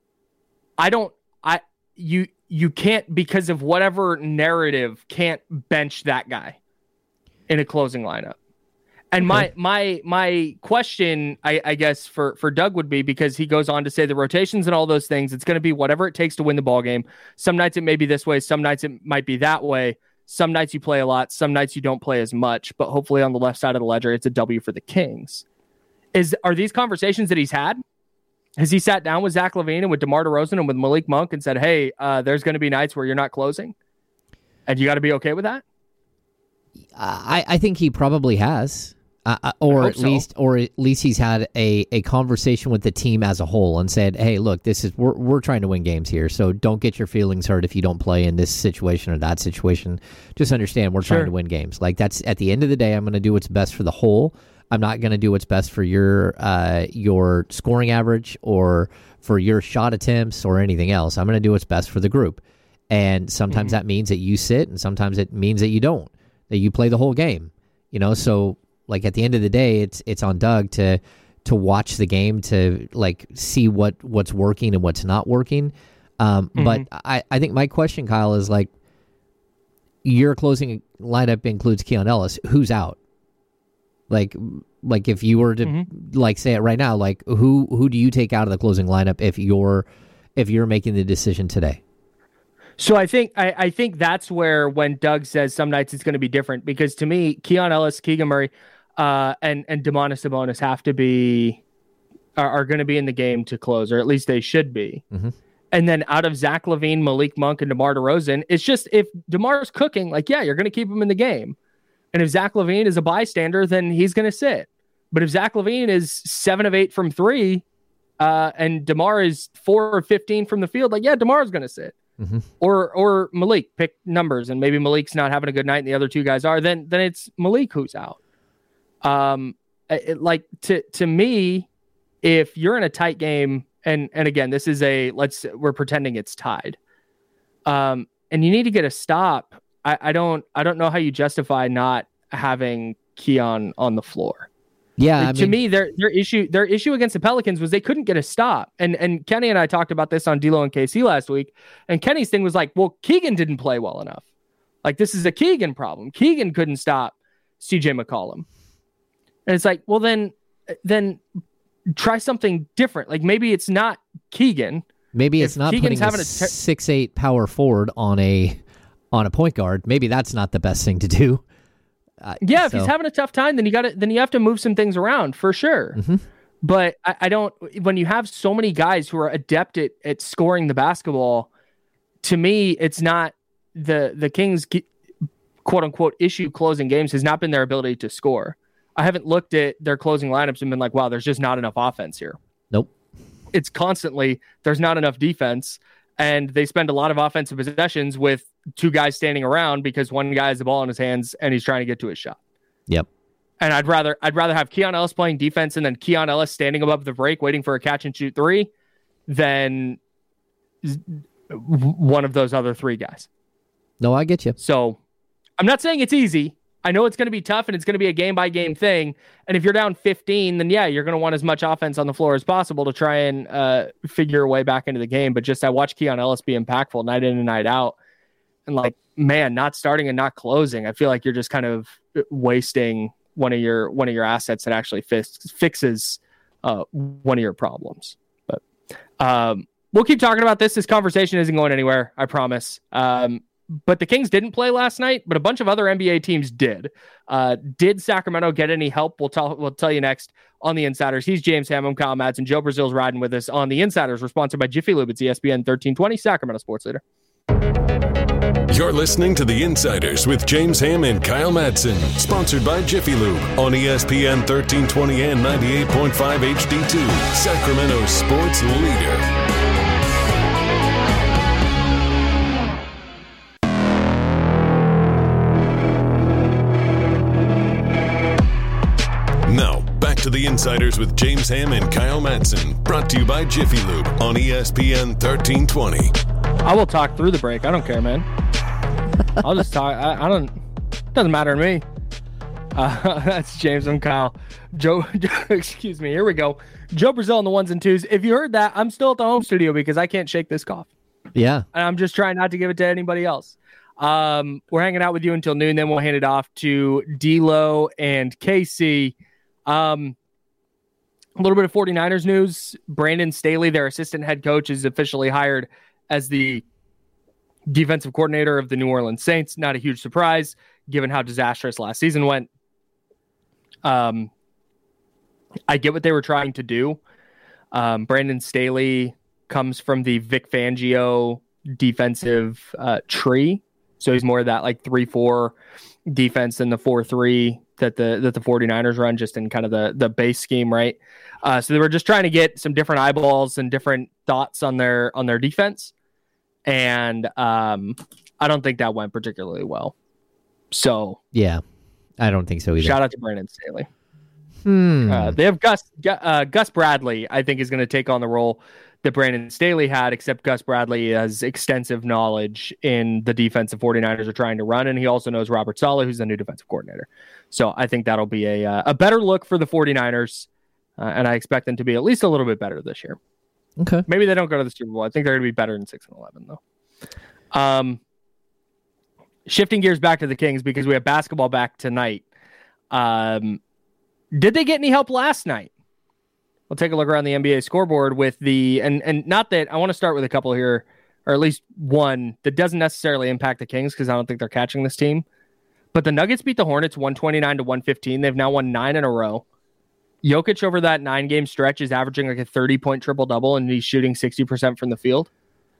I don't I you you can't because of whatever narrative can't bench that guy in a closing lineup. And okay. my my my question, I, I guess, for, for Doug would be, because he goes on to say the rotations and all those things, it's going to be whatever it takes to win the ball game. Some nights it may be this way. Some nights it might be that way. Some nights you play a lot. Some nights you don't play as much. But hopefully on the left side of the ledger, it's a W for the Kings. Is Are these conversations that he's had? Has he sat down with Zach LaVine and with DeMar DeRozan and with Malik Monk and said, hey, uh, there's going to be nights where you're not closing? And you got to be okay with that? I, I think he probably has. Uh, or at so. least, or at least he's had a, a conversation with the team as a whole and said, "Hey, look, this is we're we're trying to win games here, so don't get your feelings hurt if you don't play in this situation or that situation. Just understand we're sure. trying to win games. Like that's at the end of the day, I'm going to do what's best for the whole. I'm not going to do what's best for your uh, your scoring average or for your shot attempts or anything else. I'm going to do what's best for the group. And sometimes mm-hmm. that means that you sit, and sometimes it means that you don't, that you play the whole game. You know, so." Like at the end of the day, it's it's on Doug to to watch the game, to like see what, what's working and what's not working. Um, mm-hmm. But I, I think my question, Kyle, is like your closing lineup includes Keon Ellis. Who's out? Like like if you were to mm-hmm. like say it right now, like who who do you take out of the closing lineup if you're if you're making the decision today? So I think I, I think that's where when Doug says some nights it's going to be different, because to me, Keon Ellis, Keegan Murray, uh, and and Domantas Sabonis have to be are, are going to be in the game to close, or at least they should be. Mm-hmm. And then out of Zach LaVine, Malik Monk, and DeMar DeRozan, it's just if DeMar's cooking, like yeah, you're going to keep him in the game. And if Zach LaVine is a bystander, then he's going to sit. But if Zach LaVine is seven of eight from three, uh, and DeMar is four of fifteen from the field, like yeah, DeMar's going to sit. Mm-hmm. Or or Malik, pick numbers, and maybe Malik's not having a good night and the other two guys are, then then it's Malik who's out. Um, it, like to to me, if you're in a tight game, and and again, this is a let's we're pretending it's tied, um, and you need to get a stop. I, I don't I don't know how you justify not having Keon on the floor. Yeah, like, I to mean, me, their their issue their issue against the Pelicans was they couldn't get a stop. And and Kenny and I talked about this on D'Lo and K C last week. And Kenny's thing was like, well, Keegan didn't play well enough. Like, this is a Keegan problem. Keegan couldn't stop C J McCollum. And it's like, well, then, then try something different. Like, maybe it's not Keegan. Maybe it's If not Keegan's putting a having a ter- six eight power forward on a on a point guard. Maybe that's not the best thing to do. Uh, Yeah, if so- he's having a tough time, then you got to then you have to move some things around for sure. Mm-hmm. But I, I don't. When you have so many guys who are adept at, at scoring the basketball, to me, it's not the the Kings' quote unquote issue closing games has not been their ability to score. I haven't looked at their closing lineups and been like, wow, there's just not enough offense here. Nope. It's constantly there's not enough defense, and they spend a lot of offensive possessions with two guys standing around because one guy has the ball in his hands and he's trying to get to his shot. Yep. And I'd rather I'd rather have Keon Ellis playing defense and then Keon Ellis standing above the break waiting for a catch and shoot three than one of those other three guys. No, I get you. So I'm not saying it's easy. I know it's going to be tough and it's going to be a game by game thing. And if you're down fifteen, then yeah, you're going to want as much offense on the floor as possible to try and uh, figure your way back into the game. But just I watch Keon Ellis be impactful night in and night out. And like, man, not starting and not closing, I feel like you're just kind of wasting one of your one of your assets that actually fix, fixes uh, one of your problems. But um, we'll keep talking about this. This conversation isn't going anywhere, I promise. Um, but the Kings didn't play last night, but a bunch of other N B A teams did. Uh, did Sacramento get any help? We'll tell we'll tell you next on the Insiders. He's James Ham. I'm Kyle Madsen. Joe Brazil's riding with us on the Insiders. We're sponsored by Jiffy Lube. It's E S P N thirteen twenty, Sacramento Sports Leader. You're listening to The Insiders with James Ham and Kyle Madsen. Sponsored by Jiffy Lube on E S P N thirteen twenty and ninety-eight point five H D two, Sacramento Sports Leader. Now, back to The Insiders with James Ham and Kyle Madsen. Brought to you by Jiffy Lube on E S P N thirteen twenty. I will talk through the break. I don't care, man. I'll just talk. I, I don't. Doesn't matter to me. Uh, that's James. I'm Kyle. Joe. Excuse me. Here we go. Joe Brazil on the ones and twos. If you heard that, I'm still at the home studio because I can't shake this cough. Yeah. And I'm just trying not to give it to anybody else. Um, we're hanging out with you until noon. Then we'll hand it off to D-Lo and K C. Um, a little bit of 49ers news. Brandon Staley, their assistant head coach, is officially hired as the defensive coordinator of the New Orleans Saints. Not a huge surprise, given how disastrous last season went. Um, I get what they were trying to do. Um, Brandon Staley comes from the Vic Fangio defensive uh, tree. So he's more of that like three four defense than the four three that the that the 49ers run, just in kind of the, the base scheme, right? Uh, so they were just trying to get some different eyeballs and different thoughts on their on their defense. And um, I don't think that went particularly well. So Yeah. I don't think so either. shout out to Brandon Staley. Hmm. Uh, they have Gus uh, Gus Bradley, I think, is going to take on the role that Brandon Staley had, except Gus Bradley has extensive knowledge in the defense the 49ers are trying to run, and he also knows Robert Saleh, who's the new defensive coordinator. So I think that'll be a uh, a better look for the 49ers, uh, and I expect them to be at least a little bit better this year. Okay. Maybe they don't go to the Super Bowl. I think they're going to be better than six and eleven, though. Um, shifting gears back to the Kings because we have basketball back tonight. Um, did they get any help last night? We'll take a look around the N B A scoreboard with the, and and not that I want to start with a couple here, or at least one that doesn't necessarily impact the Kings because I don't think they're catching this team. But the Nuggets beat the Hornets one twenty-nine to one fifteen. They've now won nine in a row. Jokic over that nine game stretch is averaging like a thirty point triple double, and he's shooting sixty percent from the field.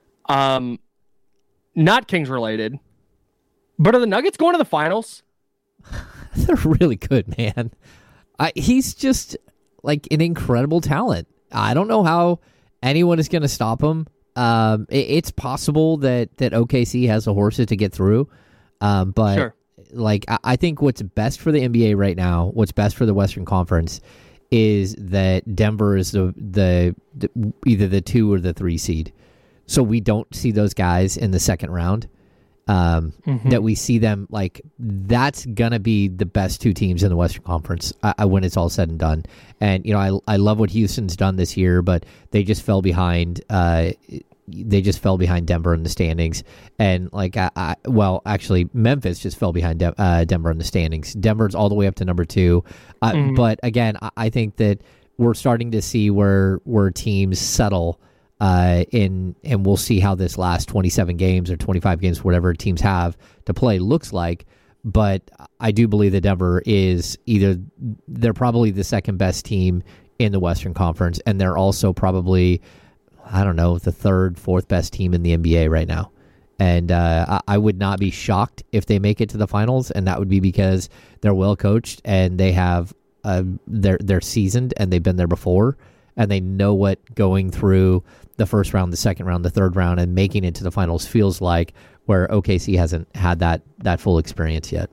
Um, not Kings related, but are the Nuggets going to the finals? They're really good, man. I, he's just like an incredible talent. I don't know how anyone is going to stop him. Um, it, it's possible that, that O K C has the horses to get through. Um, but Sure. like, I, I think what's best for the N B A right now, what's best for the Western Conference is that Denver is the, the, the either the two or the three seed. So we don't see those guys in the second round. Um, mm-hmm. That we see them like that's gonna be the best two teams in the Western Conference uh, when it's all said and done. And you know, I I love what Houston's done this year, but they just fell behind. Uh, they just fell behind Denver in the standings, and like I, I well, actually Memphis just fell behind De- uh, Denver in the standings. Denver's all the way up to number two, uh, mm-hmm. but again, I, I think that we're starting to see where where teams settle. Uh, in and we'll see how this last twenty-seven games or twenty-five games, whatever teams have to play, looks like. But I do believe that Denver is either they're probably the second best team in the Western Conference, and they're also probably, I don't know, the third, fourth best team in the N B A right now. And uh, I would not be shocked if they make it to the finals, and that would be because they're well coached and they have uh, they're they're seasoned and they've been there before, and they know what going through the first round, the second round, the third round, and making it to the finals feels like, where O K C hasn't had that that full experience yet.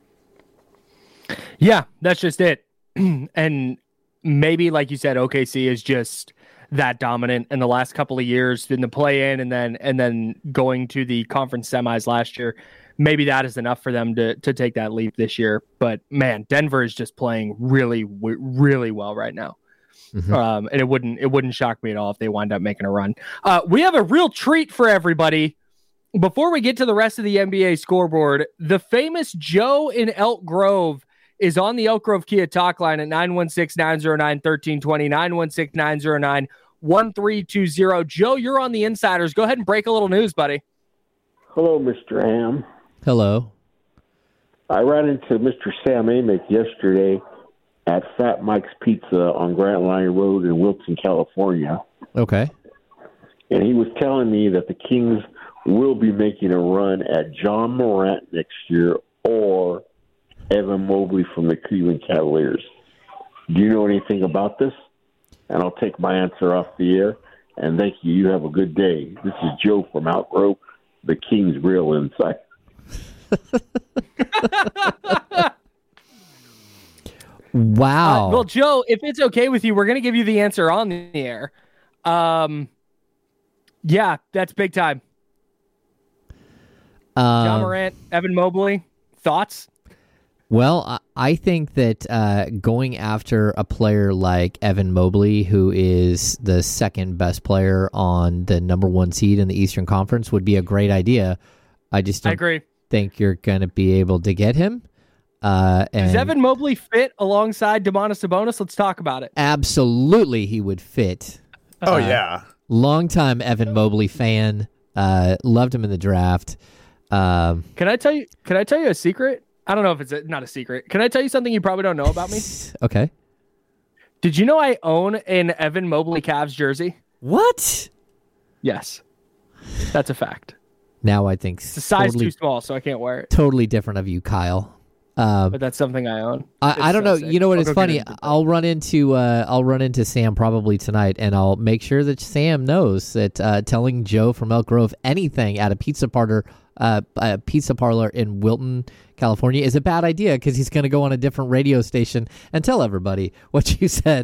Yeah, that's just it. And maybe, like you said, O K C is just that dominant in the last couple of years in the play-in, and then and then going to the conference semis last year. Maybe that is enough for them to to take that leap this year. But man, Denver is just playing really, really well right now. Mm-hmm. Um, and it wouldn't it wouldn't shock me at all if they wind up making a run. Uh, we have a real treat for everybody. Before we get to the rest of the N B A scoreboard, the famous Joe in Elk Grove is on the Elk Grove Kia talk line at nine one six, nine zero nine, one three two zero, nine one six, nine zero nine, one three two zero. Joe, you're on the Insiders. Go ahead and break a little news, buddy. Hello, Mister Ham. Hello. I ran into Mister Sam Amick yesterday at Fat Mike's Pizza on Grant Line Road in Wilson, California. Okay. And he was telling me that the Kings will be making a run at John Morant next year or Evan Mobley from the Cleveland Cavaliers. Do you know anything about this? And I'll take my answer off the air. And thank you. You have a good day. This is Joe from Elk Grove, the Kings Real Insight. Wow. Uh, well, Joe, if it's okay with you, we're going to give you the answer on the air. Um, yeah, that's big time. Um, John Morant, Evan Mobley, thoughts? Well, I, I think that uh, going after a player like Evan Mobley, who is the second best player on the number one seed in the Eastern Conference, would be a great idea. I just don't I agree. think you're going to be able to get him. Uh, and Does Evan Mobley fit alongside Domantas Sabonis? Let's talk about it. Absolutely, he would fit. Oh, uh, yeah. Longtime Evan Mobley fan. Uh, loved him in the draft. Um, Can I tell you? Can I tell you a secret? I don't know if it's a, not a secret. Can I tell you something you probably don't know about me? Okay. Did you know I own an Evan Mobley Cavs jersey? What? Yes, that's a fact. Now I think It's a size totally, too small, so I can't wear it. totally different of you, Kyle. Um, But that's something I own. I, I don't so know. sick. You know what? I'll It's go funny. get it. I'll run into uh, I'll run into Sam probably tonight, and I'll make sure that Sam knows that uh, telling Joe from Elk Grove anything at a pizza parlor, uh, a pizza parlor in Wilton, California, is a bad idea because he's going to go on a different radio station and tell everybody what you said.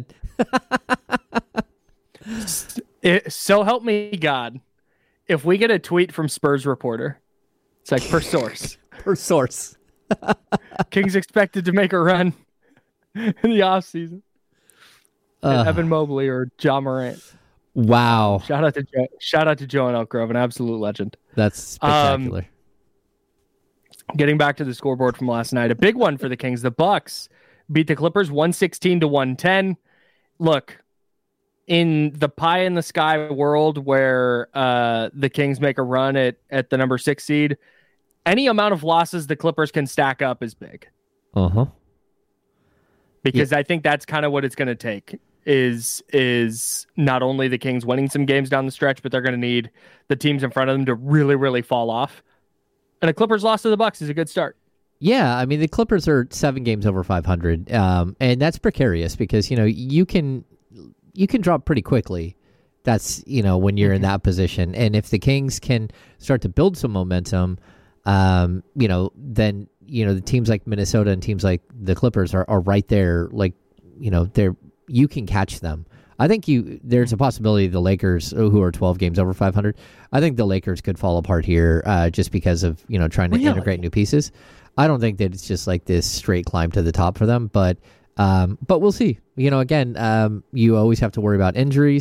It, so help me God, if we get a tweet from Spurs reporter, it's like per source. Per source. Kings expected to make a run in the offseason. Uh, Evan Mobley or John Morant. Wow. Shout out to Joe, shout out to Joe in Elk Grove, an absolute legend. That's spectacular. Um, getting back to the scoreboard from last night, a big one for the Kings. The Bucks beat the Clippers one sixteen to one ten. Look, in the pie in the sky world where uh, the Kings make a run at, at the number six seed, any amount of losses the Clippers can stack up is big. Uh-huh. Because Yeah. I think that's kind of what it's going to take is is not only the Kings winning some games down the stretch, but they're going to need the teams in front of them to really, really fall off. And a Clippers loss to the Bucks is a good start. Yeah, I mean, the Clippers are seven games over five hundred, um, and that's precarious because, you know, you can you can drop pretty quickly. That's, you know, when you're mm-hmm. in that position. And if the Kings can start to build some momentum, um, you know, then, you know, the teams like Minnesota and teams like the Clippers are, are right there. Like, you know, they're you can catch them. I think you there's a possibility the Lakers, who are twelve games over five hundred, I think the Lakers could fall apart here uh, just because of, you know, trying to really? integrate new pieces. I don't think that it's just like this straight climb to the top for them, but um, but we'll see. You know, again, um, you always have to worry about injuries.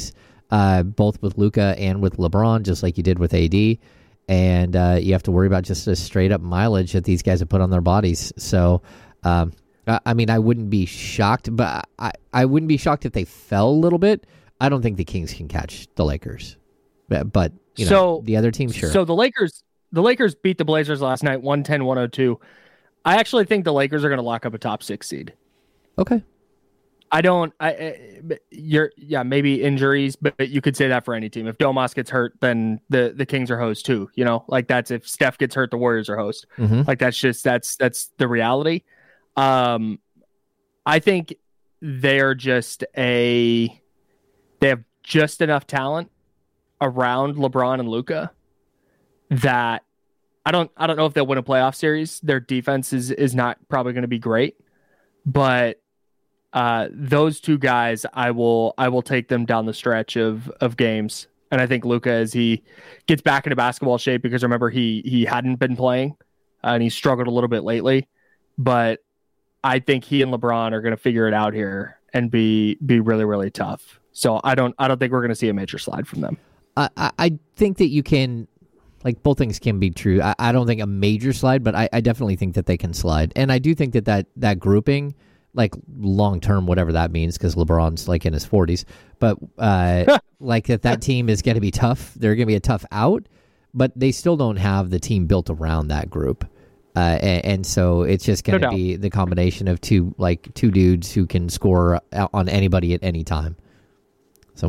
uh, both with Luka and with LeBron, just like you did with A D. And uh, you have to worry about just the straight up mileage that these guys have put on their bodies. So, um, I, I mean, I wouldn't be shocked, but I, I wouldn't be shocked if they fell a little bit. I don't think the Kings can catch the Lakers, but, but you know, so the other team, sure. So the Lakers, the Lakers beat the Blazers last night, one ten one oh two. I actually think the Lakers are going to lock up a top six seed. Okay. I don't. I, I you're yeah maybe injuries, but you could say that for any team. If Domas gets hurt, then the, the Kings are host too. You know, like that's if Steph gets hurt, the Warriors are host. Mm-hmm. Like that's just that's that's the reality. Um, I think they're just a they have just enough talent around LeBron and Luka that I don't I don't know if they'll win a playoff series. Their defense is is not probably going to be great, but. Uh, those two guys, I will I will take them down the stretch of of games, and I think Luka, as he gets back into basketball shape, because remember he he hadn't been playing, uh, and he struggled a little bit lately, but I think he and LeBron are going to figure it out here and be be really really tough. So I don't I don't think we're going to see a major slide from them. I I think that you can, like both things can be true. I, I don't think a major slide, but I, I definitely think that they can slide, and I do think that that, that grouping. Like long term, whatever that means, because LeBron's like in his forties. But uh, like that, that team is going to be tough. They're going to be a tough out, but they still don't have the team built around that group. Uh, and, and so it's just going to no be the combination of two like two dudes who can score on anybody at any time. So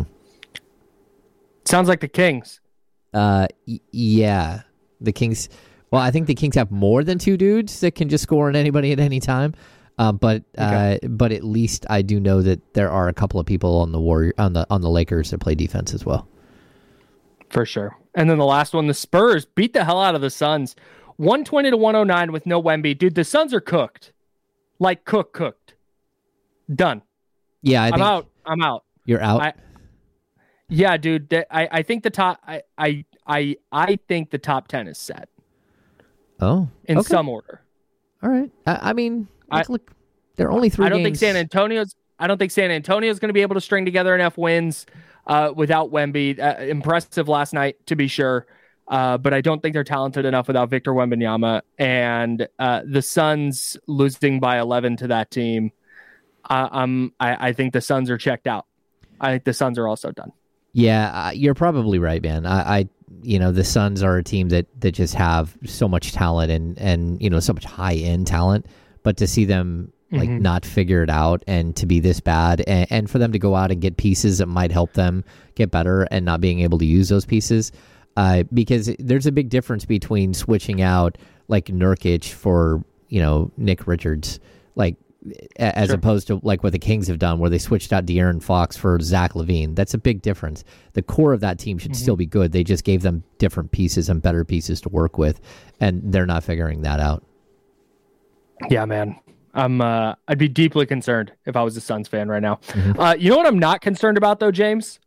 sounds like the Kings. Uh, y- yeah, the Kings. Well, I think the Kings have more than two dudes that can just score on anybody at any time. Uh, but okay. uh, but at least I do know that there are a couple of people on the Warrior on the on the Lakers that play defense as well. For sure. And then the last one, the Spurs beat the hell out of the Suns, one twenty to one oh nine with no Wemby. Dude, the Suns are cooked, like cook cooked, done. Yeah, I I'm think out. I'm out. You're out. I, yeah, dude. I, I think the top. I, I I I think the top ten is set. Oh, in okay. some order. All right. I, I mean. I, look, there are only three. I don't games. think San Antonio's. I don't think San Antonio's going to be able to string together enough wins uh, without Wemby. Uh, impressive last night, to be sure, uh, but I don't think they're talented enough without Victor Wembanyama. And uh, the Suns losing by eleven to that team. Uh, um, I, I think the Suns are checked out. I think the Suns are also done. Yeah, uh, you're probably right, man. I, I, you know, the Suns are a team that that just have so much talent and and you know so much high end talent. But to see them like mm-hmm. not figure it out and to be this bad and, and for them to go out and get pieces that might help them get better and not being able to use those pieces, uh, because there's a big difference between switching out like Nurkic for, you know, Nick Richards, like as sure. opposed to like what the Kings have done where they switched out De'Aaron Fox for Zach LaVine. That's a big difference. The core of that team should mm-hmm. still be good. They just gave them different pieces and better pieces to work with, and they're not figuring that out. Yeah, man. I'm. Uh, I'd be deeply concerned if I was a Suns fan right now. Mm-hmm. Uh, you know what I'm not concerned about, though, James?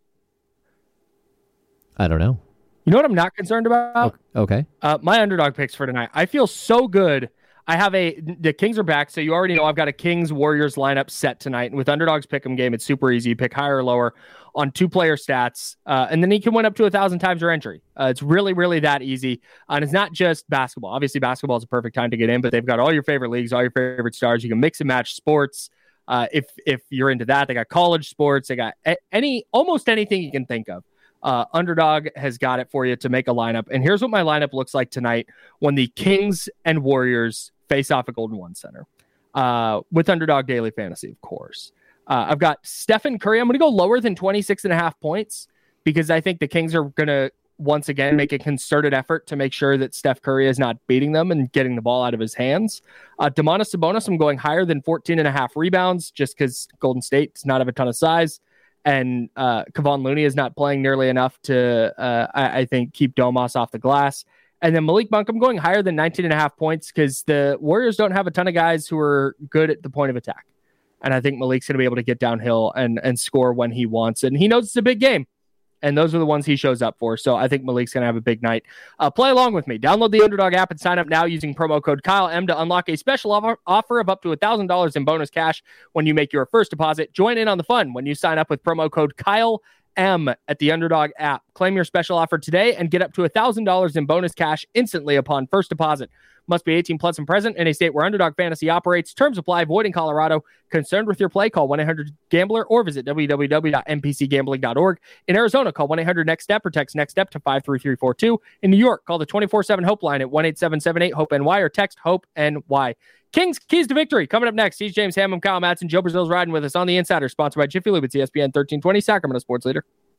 I don't know. You know what I'm not concerned about? Okay. Uh, my underdog picks for tonight. I feel so good. I have a the Kings are back, so you already know I've got a Kings Warriors lineup set tonight. And with underdogs pick'em game, it's super easy. You pick higher or lower on two player stats, uh, and then you can win up to a thousand times your entry. Uh, it's really, really that easy. Uh, and it's not just basketball. Obviously, basketball is a perfect time to get in, but they've got all your favorite leagues, all your favorite stars. You can mix and match sports. Uh, if if you're into that, they got college sports. They got a- any almost anything you can think of. Uh, Underdog has got it for you to make a lineup. And here's what my lineup looks like tonight when the Kings and Warriors face off at Golden One Center uh, with Underdog Daily Fantasy, of course. Uh, I've got Stephen Curry. I'm going to go lower than twenty-six and a half points because I think the Kings are going to once again make a concerted effort to make sure that Steph Curry is not beating them and getting the ball out of his hands. Uh, Domantas Sabonis, I'm going higher than fourteen and a half rebounds just because Golden State does not have a ton of size. And uh, Kevon Looney is not playing nearly enough to, uh, I, I think, keep Domas off the glass. And then Malik Monk, I'm going higher than nineteen and a half points because the Warriors don't have a ton of guys who are good at the point of attack. And I think Malik's going to be able to get downhill and, and score when he wants. And he knows it's a big game. And those are the ones he shows up for. So I think Malik's going to have a big night. Uh, play along with me. Download the Underdog app and sign up now using promo code Kyle M to unlock a special offer, offer of up to one thousand dollars in bonus cash when you make your first deposit. Join in on the fun when you sign up with promo code Kyle M at the Underdog app. Claim your special offer today and get up to one thousand dollars in bonus cash instantly upon first deposit. Must be eighteen plus and present in a state where Underdog Fantasy operates. Terms apply. Void in Colorado. Concerned with your play? Call one eight hundred gambler or visit w w w dot n p c gambling dot org. In Arizona, call one eight hundred next step or text next step to five three three four two. In New York, call the twenty-four seven HOPE line at one eight seven seven eight hope N Y or text HOPE-N-Y. Kings Keys to Victory coming up next. He's James Hammond, Kyle Madsen, Joe Brazil's riding with us on the Insider, sponsored by Jiffy Lube. It's E S P N thirteen twenty, Sacramento Sports Leader.